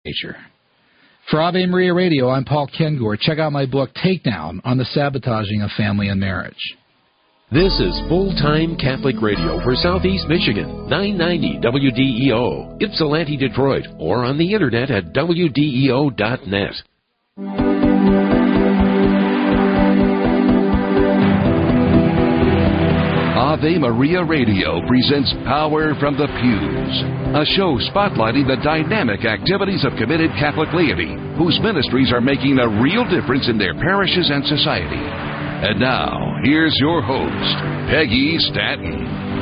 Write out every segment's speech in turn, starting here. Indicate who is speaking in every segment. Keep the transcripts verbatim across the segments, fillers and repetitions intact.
Speaker 1: nature. For Ave Maria Radio, I'm Paul Kengor. Check out my book, Takedown, on the sabotaging of family and marriage.
Speaker 2: This is Full-Time Catholic Radio for Southeast Michigan, nine ninety W D E O, Ypsilanti, Detroit, or on the internet at W D E O dot net.
Speaker 3: Ave Maria Radio presents Power from the Pews, a show spotlighting the dynamic activities of committed Catholic laity whose ministries are making a real difference in their parishes and society. And now, here's your host, Peggy Stanton.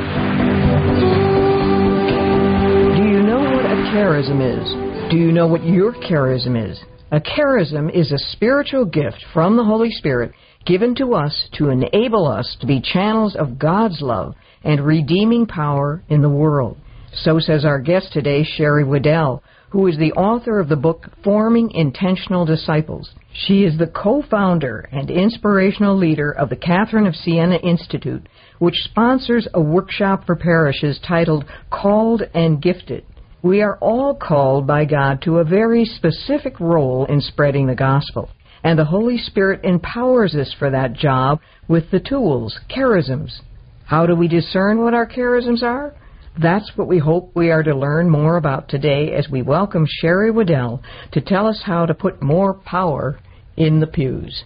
Speaker 4: Do you know what a charism is? Do you know what your charism is? A charism is a spiritual gift from the Holy Spirit given to us to enable us to be channels of God's love and redeeming power in the world. So says our guest today, Sherry Waddell, who is the author of the book Forming Intentional Disciples. She is the co-founder and inspirational leader of the Catherine of Siena Institute, which sponsors a workshop for parishes titled Called and Gifted. We are all called by God to a very specific role in spreading the gospel, and the Holy Spirit empowers us for that job with the tools, charisms. How do we discern what our charisms are? That's what we hope we are to learn more about today as we welcome Sherry Waddell to tell us how to put more power in the pews.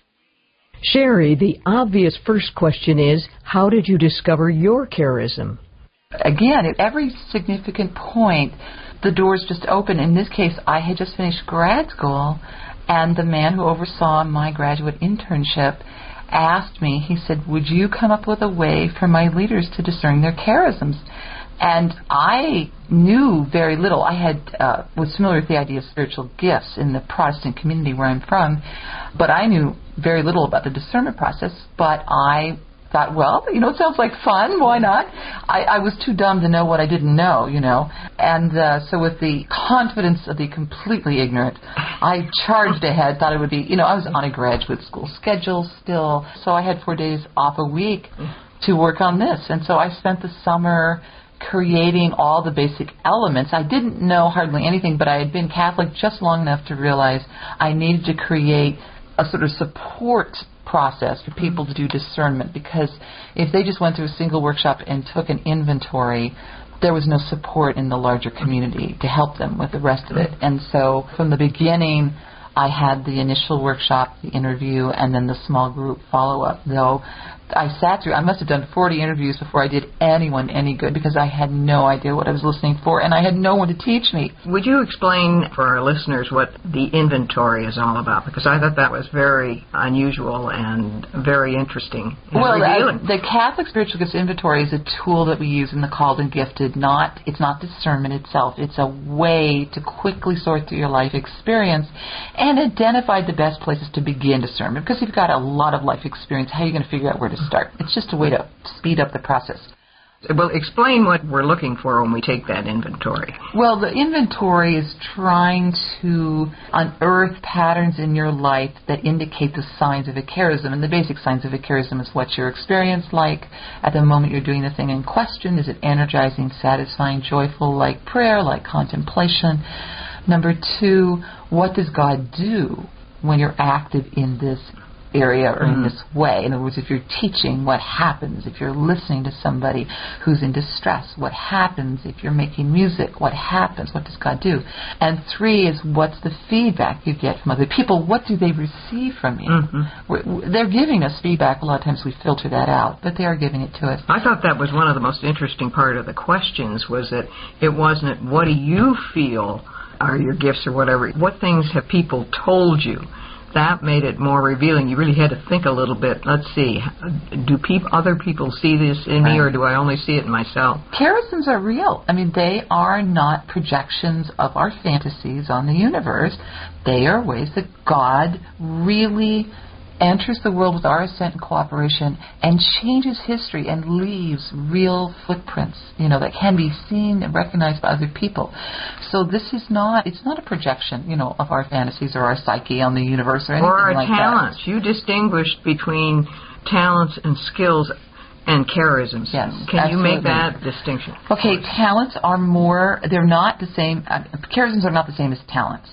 Speaker 4: Sherry, the obvious first question is, how did you discover your charism?
Speaker 5: Again, at every significant point, the doors just open. In this case, I had just finished grad school, and the man who oversaw my graduate internship asked me, he said, would you come up with a way for my leaders to discern their charisms? And I knew very little. I had uh, was familiar with the idea of spiritual gifts in the Protestant community where I'm from, but I knew very little about the discernment process. But I thought, well, you know, it sounds like fun. Why not? I, I was too dumb to know what I didn't know, you know. And uh, so with the confidence of the completely ignorant, I charged ahead, thought it would be, you know, I was on a graduate school schedule still, so I had four days off a week to work on this. And so I spent the summer creating all the basic elements. I didn't know hardly anything, but I had been Catholic just long enough to realize I needed to create a sort of support process for people to do discernment, because if they just went through a single workshop and took an inventory, there was no support in the larger community to help them with the rest of it. And so from the beginning, I had the initial workshop, the interview, and then the small group follow-up, though I sat through, I must have done forty interviews before I did anyone any good, because I had no idea what I was listening for, and I had no one to teach me.
Speaker 4: Would you explain for our listeners what the inventory is all about? Because I thought that was very unusual and very interesting. And
Speaker 5: well,
Speaker 4: revealing.
Speaker 5: Uh, the Catholic Spiritual Gifts Inventory is a tool that we use in the Called and Gifted. Not, it's not discernment itself. It's a way to quickly sort through your life experience and identify the best places to begin discernment. Because you've got a lot of life experience, how are you going to figure out where to start? It's just a way to speed up the process.
Speaker 4: Well, explain what we're looking for when we take that inventory.
Speaker 5: Well, the inventory is trying to unearth patterns in your life that indicate the signs of a charism. And the basic signs of a charism is what's your experience like at the moment you're doing the thing in question. Is it energizing, satisfying, joyful, like prayer, like contemplation? Number two, what does God do when you're active in this area or in this way? In other words, if you're teaching, what happens? If you're listening to somebody who's in distress, what happens? If you're making music, what happens? What does God do? And three is, what's the feedback you get from other people? What do they receive from you? Mm-hmm. They're giving us feedback. A lot of times we filter that out, but they are giving it to us.
Speaker 4: I thought that was one of the most interesting part of the questions, was that it wasn't, what do you feel are your gifts or whatever? What things have people told you? That made it more revealing. You really had to think a little bit. Let's see, do peop- other people see this in me, or do I only see it in myself?
Speaker 5: Charisms are real. I mean, they are not projections of our fantasies on the universe. They are ways that God really enters the world with our assent and cooperation and changes history and leaves real footprints, you know, that can be seen and recognized by other people. So this is not, it's not a projection, you know, of our fantasies or our psyche on the universe or anything
Speaker 4: or our
Speaker 5: like
Speaker 4: talents.
Speaker 5: that.
Speaker 4: You distinguished between talents and skills and charisms.
Speaker 5: Yes,
Speaker 4: Can
Speaker 5: absolutely.
Speaker 4: you make that distinction?
Speaker 5: Okay, talents are more, they're not the same, uh, charisms are not the same as talents.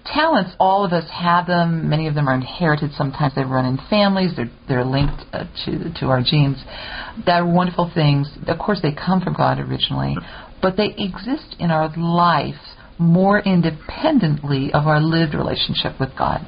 Speaker 5: talents, all of us have them. Many of them are inherited. Sometimes they run in families. They're, they're linked uh, to, to our genes. They're wonderful things. Of course, they come from God originally, but they exist in our life more independently of our lived relationship with God.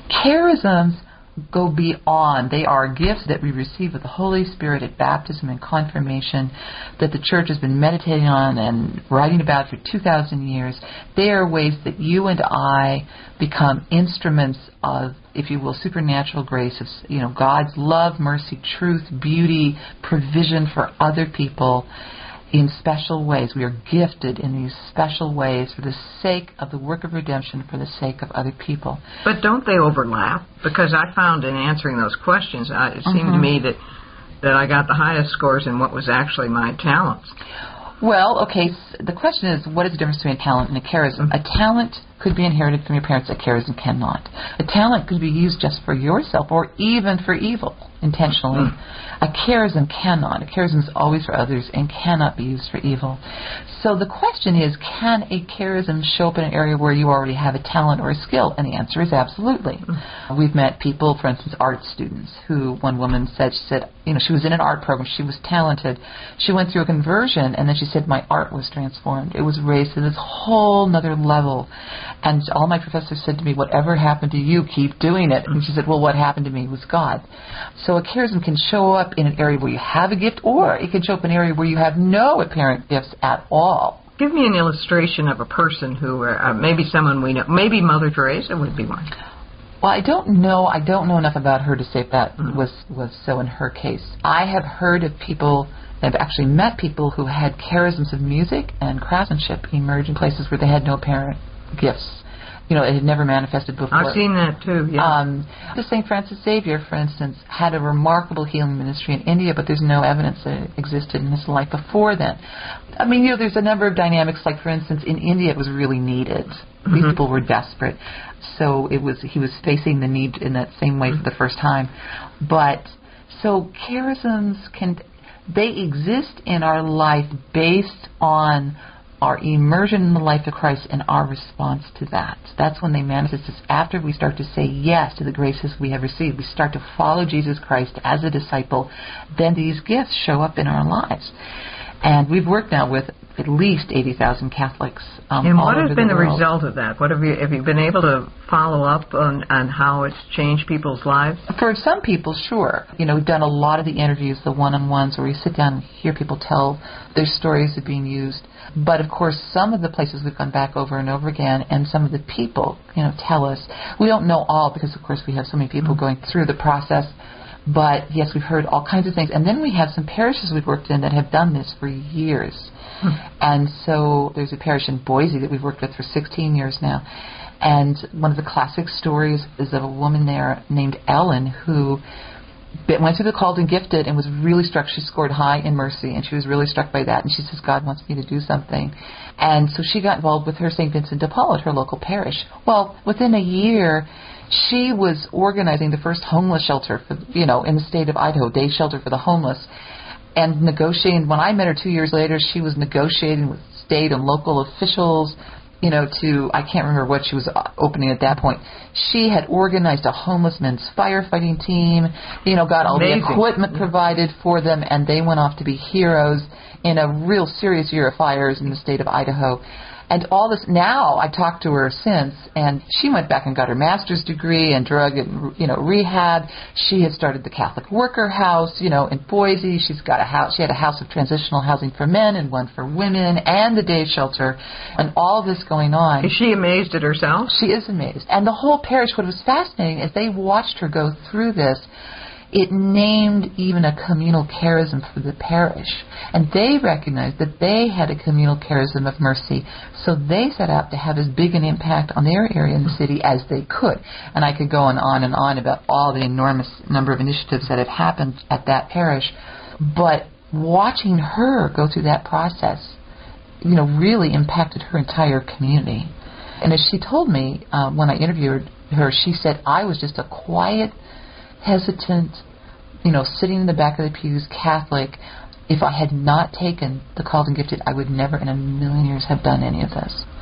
Speaker 5: Charisms go beyond. They are gifts that we receive with the Holy Spirit at baptism and confirmation that the church has been meditating on and writing about for two thousand years. They are ways that you and I become instruments of, if you will, supernatural grace, of, you know, God's love, mercy, truth, beauty, provision for other people in special ways. We are gifted in these special ways for the sake of the work of redemption, for the sake of other people.
Speaker 4: But don't they overlap? Because I found in answering those questions, uh, it seemed
Speaker 5: mm-hmm.
Speaker 4: to me that, that I got the highest scores in what was actually my talents.
Speaker 5: Well, okay, so the question is, what is the difference between a talent and a charism? A talent could be inherited from your parents, a charism cannot. A talent could be used just for yourself or even for evil, intentionally. Mm. A charism cannot. A charism is always for others and cannot be used for evil. So the question is, can a charism show up in an area where you already have a talent or a skill? And the answer is absolutely. Mm. We've met people, for instance, art students, who one woman said, she said, you know, she was in an art program, she was talented. She went through a conversion, and then she said, my art was transformed. It was raised to this whole nother level. And all my professors said to me, whatever happened to you, keep doing it. And she said, well, what happened to me was God. So a charism can show up in an area where you have a gift, or it can show up in an area where you have no apparent gifts at all.
Speaker 4: Give me an illustration of a person who, uh, maybe someone we know, maybe Mother Teresa would be one.
Speaker 5: Well, I don't know. I don't know enough about her to say if that
Speaker 4: mm-hmm.
Speaker 5: was, was so in her case. I have heard of people, I've actually met people who had charisms of music and craftsmanship emerge in places where they had no apparent gifts. You know, it had never manifested before.
Speaker 4: I've seen that too, yeah.
Speaker 5: Um, Saint Francis Xavier, for instance, had a remarkable healing ministry in India, but there's no evidence that it existed in his life before then. I mean, you know, there's a number of dynamics, like, for instance, in India it was really needed. Mm-hmm. These people were desperate. So it was he was facing the need in that same way for the first time. But, so charisms can, they exist in our life based on our immersion in the life of Christ and our response to that. That's when they manifest us, after we start to say yes to the graces we have received. We start to follow Jesus Christ as a disciple. Then these gifts show up in our lives. And we've worked now with at least eighty thousand Catholics. Um,
Speaker 4: and
Speaker 5: all
Speaker 4: what has
Speaker 5: over
Speaker 4: been
Speaker 5: the,
Speaker 4: the
Speaker 5: world.
Speaker 4: result of that? What have you have you been able to follow up on, on how it's changed people's lives?
Speaker 5: For some people, sure. You know, we've done a lot of the interviews, the one-on-ones, where we sit down and hear people tell their stories of being used. But, of course, some of the places we've gone back over and over again, and some of the people, you know, tell us. We don't know all because, of course, we have so many people mm-hmm. going through the process. But, yes, we've heard all kinds of things. And then we have some parishes we've worked in that have done this for years. Hmm. And so there's a parish in Boise that we've worked with for sixteen years now. And one of the classic stories is of a woman there named Ellen who went through the Called and Gifted and was really struck. She scored high in mercy, and she was really struck by that. And she says, God wants me to do something. And so she got involved with her Saint Vincent de Paul at her local parish. Well, within a year, she was organizing the first homeless shelter, for, you know, in the state of Idaho, day shelter for the homeless, and negotiating. When I met her two years later, she was negotiating with state and local officials, you know, to, I can't remember what she was opening at that point. She had organized a homeless men's firefighting team, you know, got all
Speaker 4: Amazing.
Speaker 5: the equipment provided for them, and they went off to be heroes in a real serious year of fires in the state of Idaho. And all this, now I've talked to her since, and she went back and got her master's degree in drug and, you know, rehab. She had started the Catholic Worker House, you know, in Boise. She's got a house, she had a house of transitional housing for men and one for women, and the day shelter, and all this going on.
Speaker 4: Is she amazed at herself?
Speaker 5: She is amazed. And the whole parish, what was fascinating is they watched her go through this. It named even a communal charism for the parish. And they recognized that they had a communal charism of mercy. So they set out to have as big an impact on their area in the city as they could. And I could go on and on and on about all the enormous number of initiatives that have happened at that parish. But watching her go through that process, you know, really impacted her entire community. And as she told me uh, when I interviewed her, she said, I was just a quiet, hesitant, you know, sitting in the back of the pews, Catholic. If I had not taken the Called and Gifted, I would never in a million years have done any of this.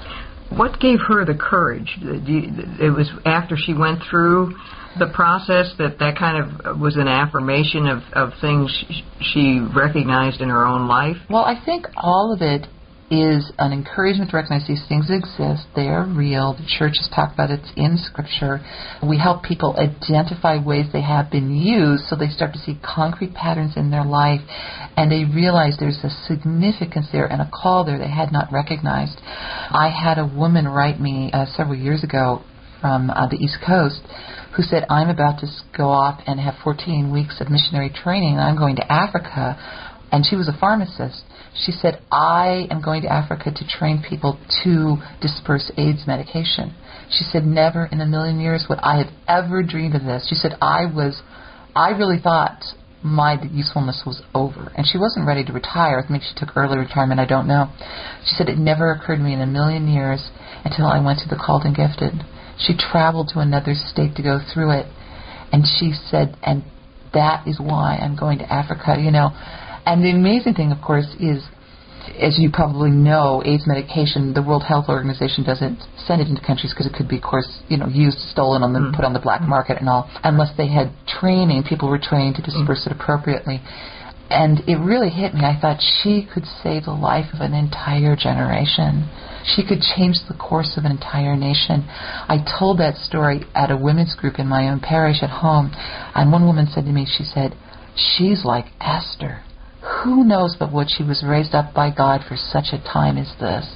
Speaker 4: What gave her the courage? It was after she went through the process that that kind of was an affirmation of, of things she recognized in her own life?
Speaker 5: Well, I think all of it is an encouragement to recognize these things exist. They are real. The church has talked about it. It's in Scripture. We help people identify ways they have been used so they start to see concrete patterns in their life, and they realize there's a significance there and a call there they had not recognized. I had a woman write me uh, several years ago from uh, the East Coast who said, I'm about to go off and have fourteen weeks of missionary training, and I'm going to Africa. And she was a pharmacist. She said, I am going to Africa to train people to disperse AIDS medication. She said, never in a million years would I have ever dreamed of this. She said, I was, I really thought my usefulness was over. And she wasn't ready to retire. I think she took early retirement. I don't know. She said, it never occurred to me in a million years until I went to the Called and Gifted. She traveled to another state to go through it. And she said, and that is why I'm going to Africa, you know. And the amazing thing, of course, is, as you probably know, AIDS medication, the World Health Organization doesn't send it into countries because it could be, of course, you know, used, stolen, on the, mm-hmm. put on the black market and all, unless they had training, people were trained to disperse mm-hmm. it appropriately. And it really hit me. I thought she could save the life of an entire generation. She could change the course of an entire nation. I told that story at a women's group in my own parish at home, and one woman said to me, she said, she's like Esther. Who knows but what she was raised up by God for such a time as this?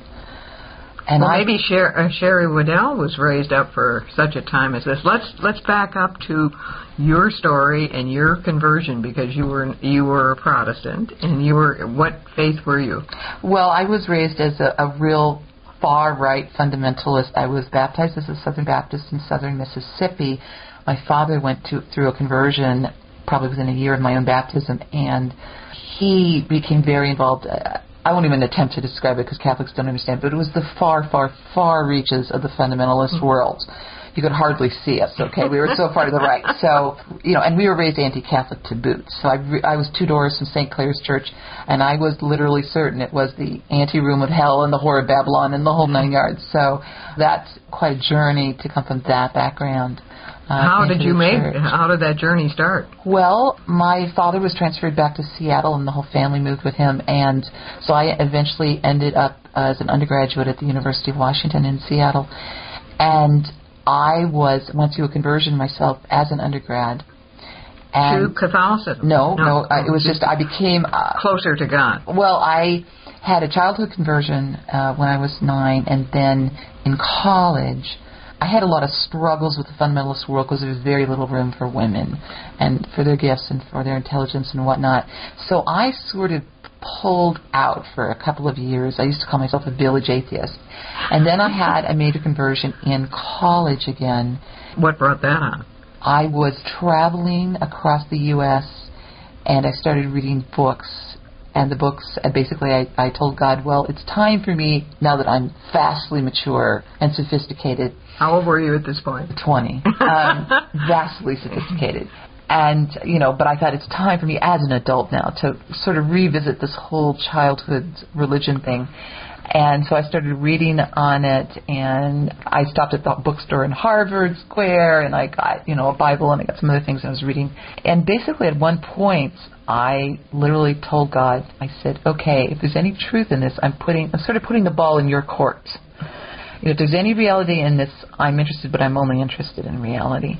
Speaker 5: And
Speaker 4: well,
Speaker 5: I,
Speaker 4: maybe Sher- uh, Sherry Waddell was raised up for such a time as this. Let's let's back up to your story and your conversion, because you were you were a Protestant, and you were what faith were you?
Speaker 5: Well, I was raised as a, a real far-right fundamentalist. I was baptized as a Southern Baptist in Southern Mississippi. My father went to, through a conversion probably within a year of my own baptism, and he became very involved. Uh, I won't even attempt to describe it because Catholics don't understand, but it was the far, far, far reaches of the fundamentalist mm-hmm. world. You could hardly see us, okay? We were so far to the right. So, you know, and we were raised anti-Catholic to boot. So I, re- I was two doors from Saint Clair's Church, and I was literally certain it was the ante-room of hell and the whore of Babylon and the whole nine yards. So that's quite a journey to come from that background. Uh,
Speaker 4: how did you make?
Speaker 5: Church.
Speaker 4: How did that journey start?
Speaker 5: Well, my father was transferred back to Seattle, and the whole family moved with him, and so I eventually ended up uh, as an undergraduate at the University of Washington in Seattle, and I was went through a conversion myself as an undergrad.
Speaker 4: And to Catholicism?
Speaker 5: No, no, no uh, it was just I became uh,
Speaker 4: closer to God.
Speaker 5: Well, I had a childhood conversion uh, when I was nine, and then in college I had a lot of struggles with the fundamentalist world because there was very little room for women and for their gifts and for their intelligence and whatnot. So I sort of pulled out for a couple of years. I used to call myself a village atheist. And then I had a major conversion in college again.
Speaker 4: What brought that on?
Speaker 5: I was traveling across the U S and I started reading books. And the books, uh, basically I, I told God, well, it's time for me, now that I'm vastly mature and sophisticated.
Speaker 4: How old were you at this point?
Speaker 5: twenty. Um, vastly sophisticated. And, you know, but I thought it's time for me as an adult now to sort of revisit this whole childhood religion thing. And so I started reading on it, and I stopped at the bookstore in Harvard Square, and I got, you know, a Bible, and I got some other things I was reading. And basically at one point, I literally told God, I said, okay, if there's any truth in this, I'm putting, I'm sort of putting the ball in your court. You know, if there's any reality in this, I'm interested, but I'm only interested in reality.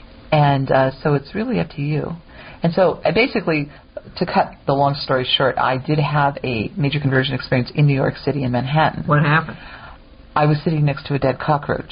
Speaker 5: And uh, so it's really up to you. And so I basically, to cut the long story short, I did have a major conversion experience in New York City in Manhattan.
Speaker 4: What happened?
Speaker 5: I was sitting next to a dead cockroach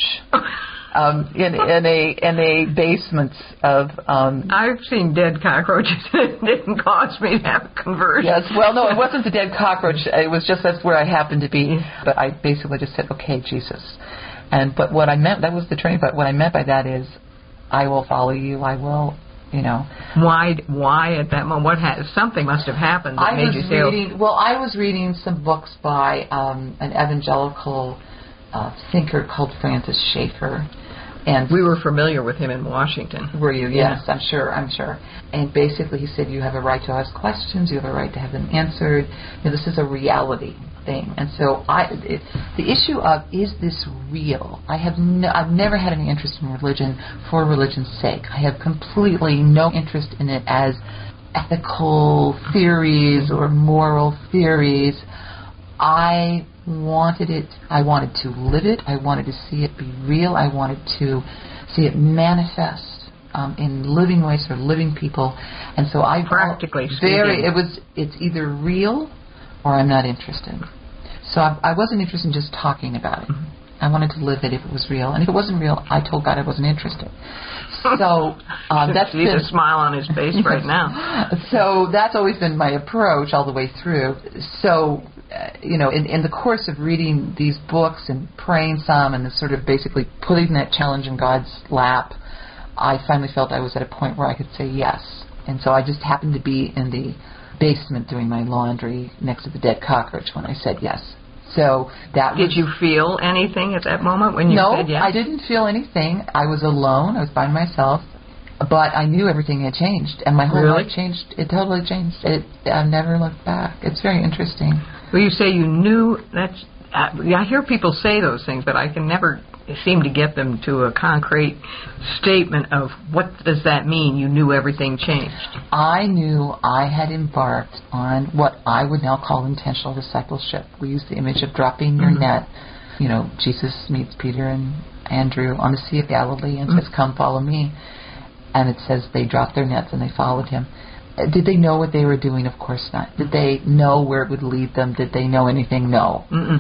Speaker 5: um, in, in a in a basement of... Um,
Speaker 4: I've seen dead cockroaches. It didn't cause me to have a conversion.
Speaker 5: Yes, well, no, it wasn't a dead cockroach. It was just that's where I happened to be. But I basically just said, okay, Jesus. And But what I meant, that was the training, but what I meant by that is, I will follow you, I will... You know,
Speaker 4: why? Why at that moment? What ha- something must have happened that
Speaker 5: I
Speaker 4: made
Speaker 5: was
Speaker 4: you say?
Speaker 5: Reading, well, I was reading some books by um, an evangelical uh, thinker called Francis Schaeffer, and
Speaker 4: we were familiar with him in Washington.
Speaker 5: Were you? Yes, yeah. I'm sure. I'm sure. And basically, he said you have a right to ask questions. You have a right to have them answered. You know, this is a reality. thing. And so I, it, the issue of, is this real? I have no, I've never had any interest in religion for religion's sake. I have completely no interest in it as ethical theories or moral theories. I wanted it, I wanted to live it, I wanted to see it be real, I wanted to see it manifest um, in living ways for living people. And so I
Speaker 4: practically
Speaker 5: very
Speaker 4: speaking.
Speaker 5: it was it's either real or I'm not interested. So I, I wasn't interested in just talking about it. Mm-hmm. I wanted to live it if it was real, and if it wasn't real, I told God I wasn't interested. So um, that's
Speaker 4: see
Speaker 5: been,
Speaker 4: the smile on his face right now.
Speaker 5: So that's always been my approach all the way through. So uh, you know, in, in the course of reading these books and praying some, and the sort of basically putting that challenge in God's lap, I finally felt I was at a point where I could say yes. And so I just happened to be in the basement doing my laundry next to the dead cockroach when I said yes. So that
Speaker 4: Did
Speaker 5: was,
Speaker 4: you feel anything at that moment when you
Speaker 5: no,
Speaker 4: said yes?
Speaker 5: I didn't feel anything. I was alone. I was by myself. But I knew everything had changed. And my whole
Speaker 4: Really?
Speaker 5: life changed. It totally changed. It, I've never looked back. It's very interesting.
Speaker 4: Well, you say you knew. That's. Uh, I hear people say those things, but I can never seem to get them to a concrete statement of what does that mean. You knew everything changed.
Speaker 5: I knew I had embarked on what I would now call intentional discipleship. We use the image of dropping your mm-hmm. net. You know, Jesus meets Peter and Andrew on the Sea of Galilee and mm-hmm. says, "Come, follow me." And it says they dropped their nets and they followed him. Did they know what they were doing? Of course not. Did they know where it would lead them? Did they know anything? No. Mm-mm.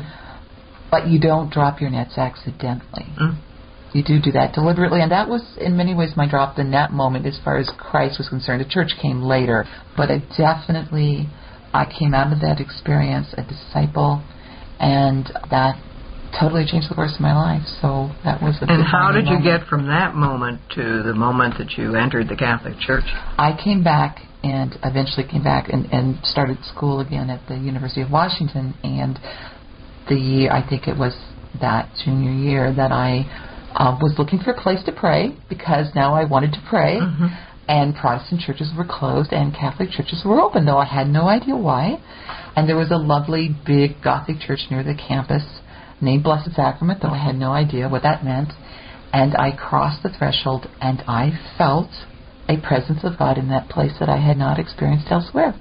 Speaker 5: But you don't drop your nets accidentally. Mm. You do do that deliberately. And that was, in many ways, my drop the net moment as far as Christ was concerned. The church came later. But it definitely, I came out of that experience a disciple, and that totally changed the course of my life. So that was a
Speaker 4: And how did you
Speaker 5: moment.
Speaker 4: get from that moment to the moment that you entered the Catholic Church?
Speaker 5: I came back and eventually came back and, and started school again at the University of Washington. And the year, I think it was that junior year, that I uh, was looking for a place to pray, because now I wanted to pray. Mm-hmm. And Protestant churches were closed and Catholic churches were open, though I had no idea why. And there was a lovely big Gothic church near the campus named Blessed Sacrament, though I had no idea what that meant. And I crossed the threshold and I felt a presence of God in that place that I had not experienced elsewhere.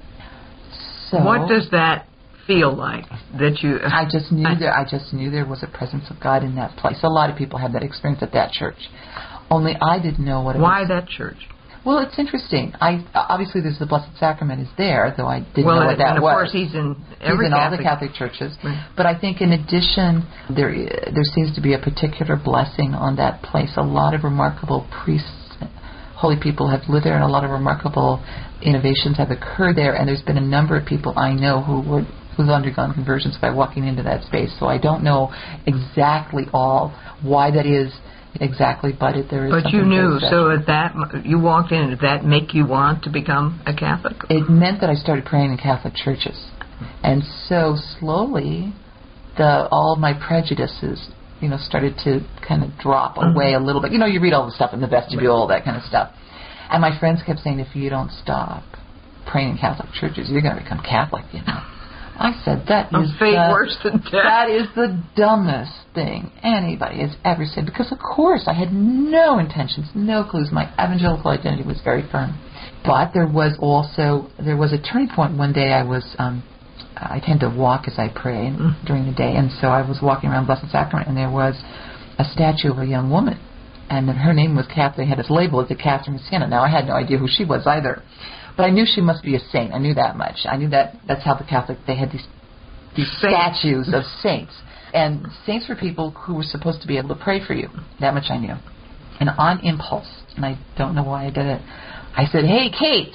Speaker 5: So
Speaker 4: what does that feel like? That you?
Speaker 5: I just knew I, there. I just knew there was a presence of God in that place. A lot of people have that experience at that church. Only I didn't know what it
Speaker 4: why
Speaker 5: was.
Speaker 4: Why that church?
Speaker 5: Well, it's interesting. I obviously there's the Blessed Sacrament is there, though I didn't
Speaker 4: well,
Speaker 5: know what that
Speaker 4: and of
Speaker 5: was.
Speaker 4: Of course, he's in every
Speaker 5: he's in
Speaker 4: Catholic.
Speaker 5: all the Catholic churches.
Speaker 4: Right.
Speaker 5: But I think in addition, there there seems to be a particular blessing on that place. A lot of remarkable priests, holy people have lived there, and a lot of remarkable innovations have occurred there. And there's been a number of people I know who would who've undergone conversions by walking into that space. So I don't know exactly all why that is. Exactly, but it, there is.
Speaker 4: But you knew, so at that you walked in. Did that make you want to become a Catholic?
Speaker 5: It meant that I started praying in Catholic churches, and so slowly, the all my prejudices, you know, started to kind of drop mm-hmm. away a little bit. You know, you read all the stuff in the vestibule, all that kind of stuff, and my friends kept saying, if you don't stop praying in Catholic churches, you're going to become Catholic, you know. I said, that
Speaker 4: a
Speaker 5: is
Speaker 4: fate
Speaker 5: the,
Speaker 4: worse than death.
Speaker 5: That is the dumbest thing anybody has ever said. Because, of course, I had no intentions, no clues. My evangelical identity was very firm. But there was also, there was a turning point. One day I was, um, I tend to walk as I pray mm. during the day. And so I was walking around Blessed Sacrament, and there was a statue of a young woman. And her name was Catherine. They had this label as the Catherine of Siena. Now, I had no idea who she was either. But I knew she must be a saint. I knew that much. I knew that that's how the Catholic, they had these these saints. Statues of saints. And saints were people who were supposed to be able to pray for you. That much I knew. And on impulse, and I don't know why I did it, I said, hey, Kate,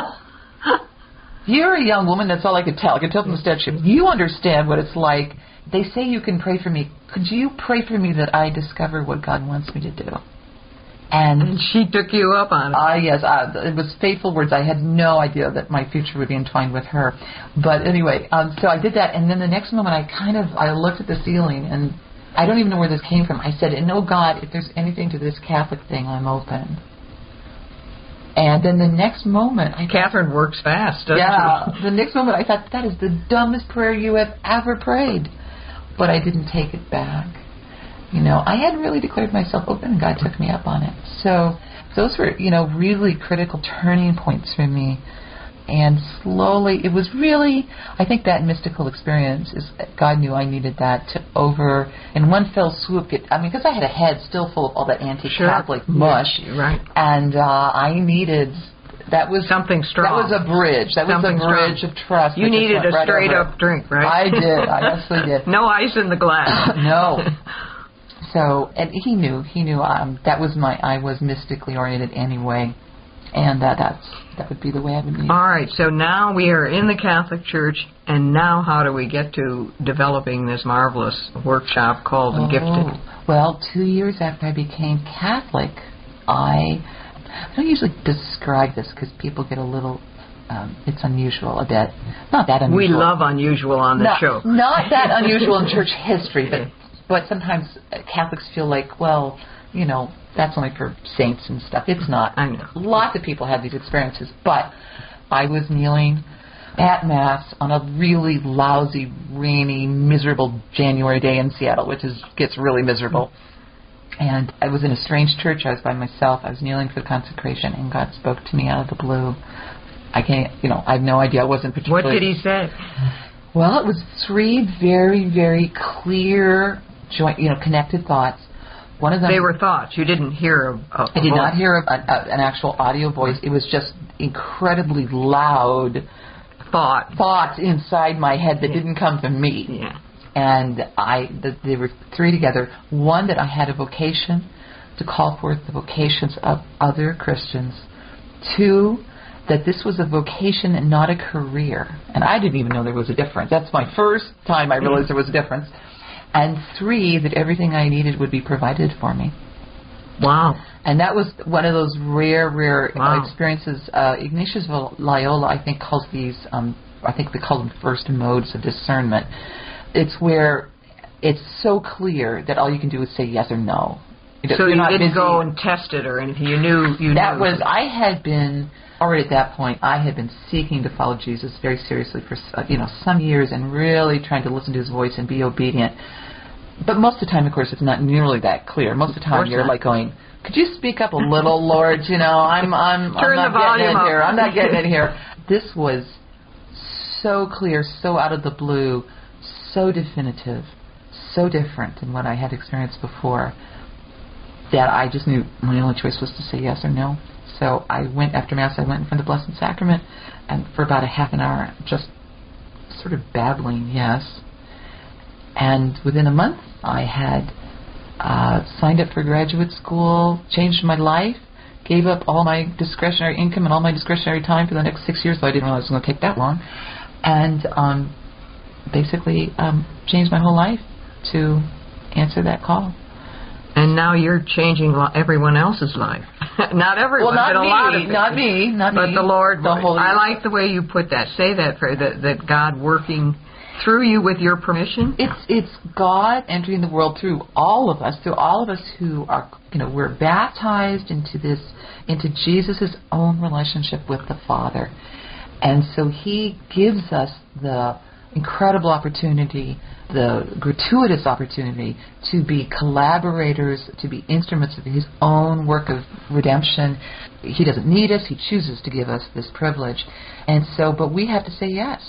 Speaker 5: you're a young woman. That's all I could tell. I could tell from the statue. You understand what it's like. They say you can pray for me. Could you pray for me that I discover what God wants me to do? And,
Speaker 4: and she took you up on it.
Speaker 5: Ah, uh, yes. Uh, it was fateful words. I had no idea that my future would be entwined with her. But anyway, um, so I did that. And then the next moment I kind of, I looked at the ceiling, and I don't even know where this came from. I said, and oh, God, if there's anything to this Catholic thing, I'm open. And then the next moment, I
Speaker 4: Catherine works fast, doesn't
Speaker 5: yeah,
Speaker 4: she?
Speaker 5: the next moment I thought, that is the dumbest prayer you have ever prayed. But I didn't take it back. You know, I had really declared myself open, and God took me up on it. So those were, you know, really critical turning points for me. And slowly, it was really, I think that mystical experience is, God knew I needed that to over, in one fell swoop, get, I mean, because I had a head still full of all that anti-Catholic
Speaker 4: sure.
Speaker 5: mush.
Speaker 4: Yeah, right.
Speaker 5: And uh, I needed, that was
Speaker 4: something strong.
Speaker 5: That was a bridge. That
Speaker 4: something
Speaker 5: was a bridge
Speaker 4: strong.
Speaker 5: of trust.
Speaker 4: You needed a
Speaker 5: right
Speaker 4: straight up drink, right?
Speaker 5: I did. I absolutely did.
Speaker 4: No ice in the glass.
Speaker 5: No. So, and he knew, he knew um, that was my, I was mystically oriented anyway. And uh, that's that would be the way I would meet.
Speaker 4: All right, so now we are in the Catholic Church, and now how do we get to developing this marvelous workshop called
Speaker 5: oh,
Speaker 4: Gifted?
Speaker 5: Well, two years after I became Catholic, I, I don't usually describe this because people get a little, um, it's unusual a bit. Not that unusual.
Speaker 4: We love unusual on the
Speaker 5: not,
Speaker 4: show.
Speaker 5: Not that unusual in church history, but, but sometimes Catholics feel like, well, you know, that's only for saints and stuff. It's not.
Speaker 4: I know.
Speaker 5: Lots of people have these experiences, but I was kneeling at Mass on a really lousy, rainy, miserable January day in Seattle, which is gets really miserable. And I was in a strange church. I was by myself. I was kneeling for the consecration, and God spoke to me out of the blue. I can't, you know, I have no idea. I wasn't particularly...
Speaker 4: What did he say?
Speaker 5: Well, it was three very, very clear, joint, you know, connected thoughts. One of them,
Speaker 4: they were thoughts. You didn't hear a, a
Speaker 5: I did
Speaker 4: voice.
Speaker 5: not hear a, a, an actual audio voice. It was just incredibly loud
Speaker 4: thought
Speaker 5: thoughts inside my head that
Speaker 4: yeah.
Speaker 5: didn't come from me.
Speaker 4: Yeah.
Speaker 5: And I, the, there were three together. One, that I had a vocation to call forth the vocations of other Christians. Two, that this was a vocation and not a career. And I didn't even know there was a difference. That's my first time I realized there was a difference. And three, that everything I needed would be provided for me.
Speaker 4: Wow.
Speaker 5: And that was one of those rare, rare
Speaker 4: wow.
Speaker 5: uh, experiences. Uh, Ignatius of Loyola, I think, calls these, um, I think they call them first modes of discernment. It's where it's so clear that all you can do is say yes or no.
Speaker 4: You so you didn't busy. go and test it or anything. You knew. You
Speaker 5: that
Speaker 4: knew.
Speaker 5: was. I had been already at that point. I had been seeking to follow Jesus very seriously for uh, you know some years, and really trying to listen to His voice and be obedient. But most of the time, of course, it's not nearly that clear. Most of the time, you're not. like going, "Could you speak up a little, Lord? You know, I'm I'm,
Speaker 4: Turn
Speaker 5: I'm not
Speaker 4: the volume
Speaker 5: getting it
Speaker 4: up.
Speaker 5: here. I'm not getting it here." This was so clear, so out of the blue, so definitive, so different than what I had experienced before, that I just knew my only choice was to say yes or no. So I went after Mass, I went in front of the Blessed Sacrament, and for about a half an hour, just sort of babbling yes. And within a month, I had uh, signed up for graduate school, changed my life, gave up all my discretionary income and all my discretionary time for the next six years, though I didn't realize it was going to take that long, and um, basically um, changed my whole life to answer that call.
Speaker 4: And now you're changing everyone else's life. Not everyone,
Speaker 5: well, not
Speaker 4: but a
Speaker 5: me,
Speaker 4: lot of
Speaker 5: not me, not
Speaker 4: but
Speaker 5: me.
Speaker 4: But the Lord,
Speaker 5: the Holy
Speaker 4: I like the way you put that. Say that, for that, that God working through you with your permission.
Speaker 5: It's it's God entering the world through all of us, through all of us who are, you know, we're baptized into this, into Jesus' own relationship with the Father. And so He gives us the incredible opportunity, the gratuitous opportunity to be collaborators, to be instruments of His own work of redemption. He doesn't need us. He chooses to give us this privilege. And so, but we have to say yes.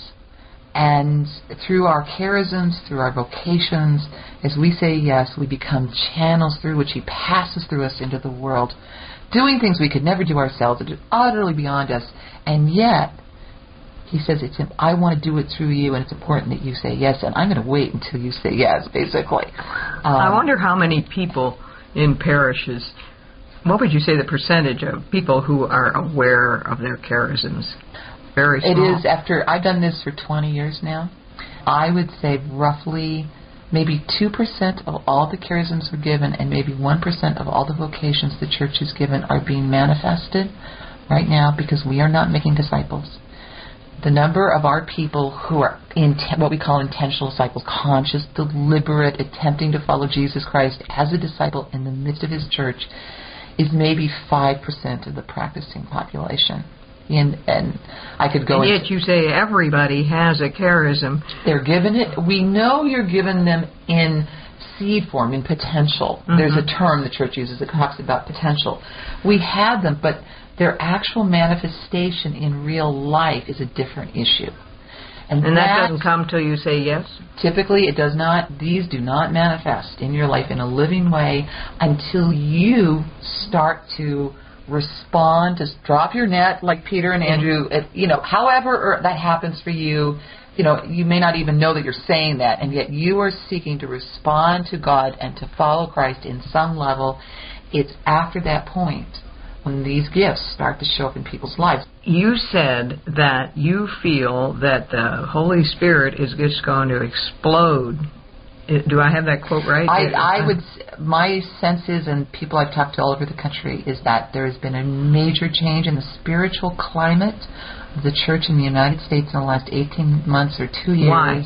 Speaker 5: And through our charisms, through our vocations, as we say yes, we become channels through which He passes through us into the world, doing things we could never do ourselves, that are utterly beyond us. And yet, He says, "It's I want to do it through you, and it's important that you say yes, and I'm going to wait until you say yes," basically. Um,
Speaker 4: I wonder how many people in parishes, what would you say the percentage of people who are aware of their charisms? Very small.
Speaker 5: It is, after, I've done this for twenty years now, I would say roughly maybe two percent of all the charisms we're given and maybe one percent of all the vocations the Church has given are being manifested right now because we are not making disciples. The number of our people who are in what we call intentional disciples, conscious, deliberate, attempting to follow Jesus Christ as a disciple in the midst of His Church, is maybe five percent of the practicing population. And, and I could go
Speaker 4: and
Speaker 5: into...
Speaker 4: yet you say everybody has a charism.
Speaker 5: They're given it. We know you're given them in seed form, in potential. Mm-hmm. There's a term the church uses that talks about potential. We have them, but their actual manifestation in real life is a different issue. And,
Speaker 4: and that,
Speaker 5: that
Speaker 4: doesn't come till you say yes?
Speaker 5: Typically, it does not. These do not manifest in your life in a living way until you start to respond, to drop your net like Peter and Andrew. Mm-hmm. You know, however that happens for you, you know, you may not even know that you're saying that, and yet you are seeking to respond to God and to follow Christ in some level. It's after that point when these gifts start to show up in people's lives.
Speaker 4: You said that you feel that the Holy Spirit is just going to explode. Do I have that quote right?
Speaker 5: I, I would. My sense is, and people I've talked to all over the country, is that there has been a major change in the spiritual climate of the church in the United States in the last eighteen months or two years.
Speaker 4: Why?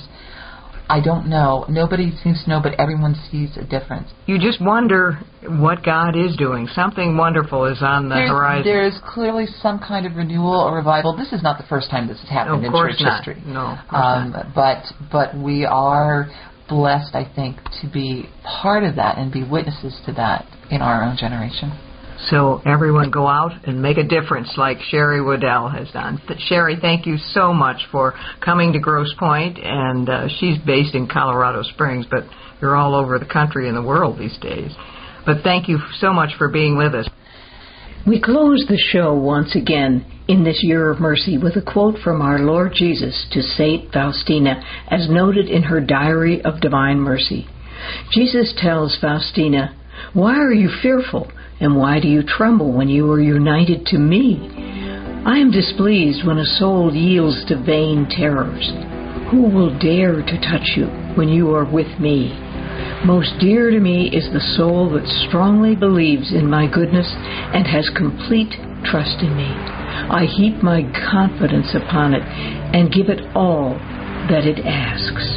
Speaker 5: I don't know. Nobody seems to know, but everyone sees a difference.
Speaker 4: You just wonder what God is doing. Something wonderful is on the
Speaker 5: there's,
Speaker 4: horizon.
Speaker 5: There's clearly some kind of renewal or revival. This is not the first time this has happened
Speaker 4: no,
Speaker 5: in
Speaker 4: course
Speaker 5: church
Speaker 4: not.
Speaker 5: history.
Speaker 4: No, of course
Speaker 5: um,
Speaker 4: not.
Speaker 5: But but we are blessed, I think, to be part of that and be witnesses to that in our own generation.
Speaker 4: So everyone go out and make a difference like Sherry Waddell has done. Sherry, thank you so much for coming to Grosse Pointe, and uh, she's based in Colorado Springs, but you're all over the country and the world these days. But thank you so much for being with us.
Speaker 6: We close the show once again in this year of mercy with a quote from our Lord Jesus to Saint Faustina, as noted in her Diary of Divine Mercy. Jesus tells Faustina, "Why are you fearful, and why do you tremble when you are united to me? I am displeased when a soul yields to vain terrors. Who will dare to touch you when you are with me? Most dear to me is the soul that strongly believes in my goodness and has complete trust in me. I heap my confidence upon it and give it all that it asks."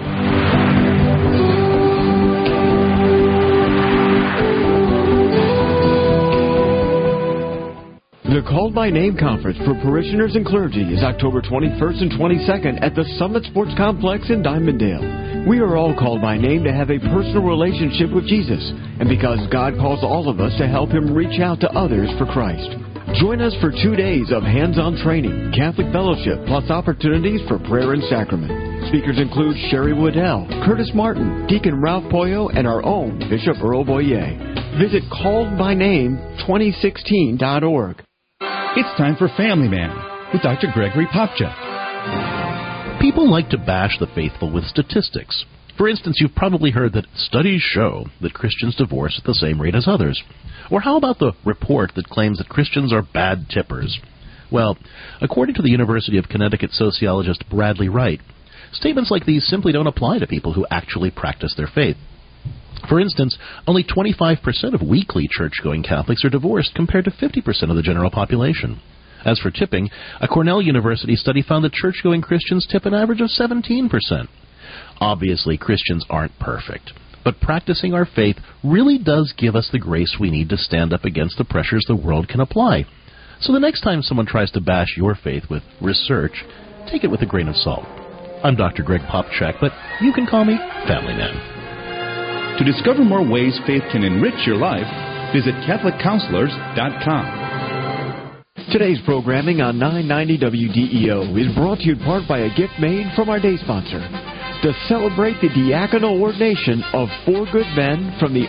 Speaker 7: The Called by Name Conference for parishioners and clergy is October twenty-first and twenty-second at the Summit Sports Complex in Diamonddale. We are all called by name to have a personal relationship with Jesus, and because God calls all of us to help Him reach out to others for Christ. Join us for two days of hands-on training, Catholic fellowship, plus opportunities for prayer and sacrament. Speakers include Sherry Waddell, Curtis Martin, Deacon Ralph Poyo, and our own Bishop Earl Boyer. Visit called by name twenty sixteen dot org.
Speaker 8: It's time for Family Man with Doctor Gregory Popcak.
Speaker 9: People like to bash the faithful with statistics. For instance, you've probably heard that studies show that Christians divorce at the same rate as others. Or how about the report that claims that Christians are bad tippers? Well, according to the University of Connecticut sociologist Bradley Wright, statements like these simply don't apply to people who actually practice their faith. For instance, only twenty-five percent of weekly church-going Catholics are divorced compared to fifty percent of the general population. As for tipping, a Cornell University study found that church-going Christians tip an average of seventeen percent. Obviously, Christians aren't perfect, but practicing our faith really does give us the grace we need to stand up against the pressures the world can apply. So the next time someone tries to bash your faith with research, take it with a grain of salt. I'm Doctor Greg Popcak, but you can call me Family Man.
Speaker 8: To discover more ways faith can enrich your life, visit Catholic Counselors dot com.
Speaker 7: Today's programming on nine ninety W D E O is brought to you in part by a gift made from our day sponsor to celebrate the diaconal ordination of four good men from the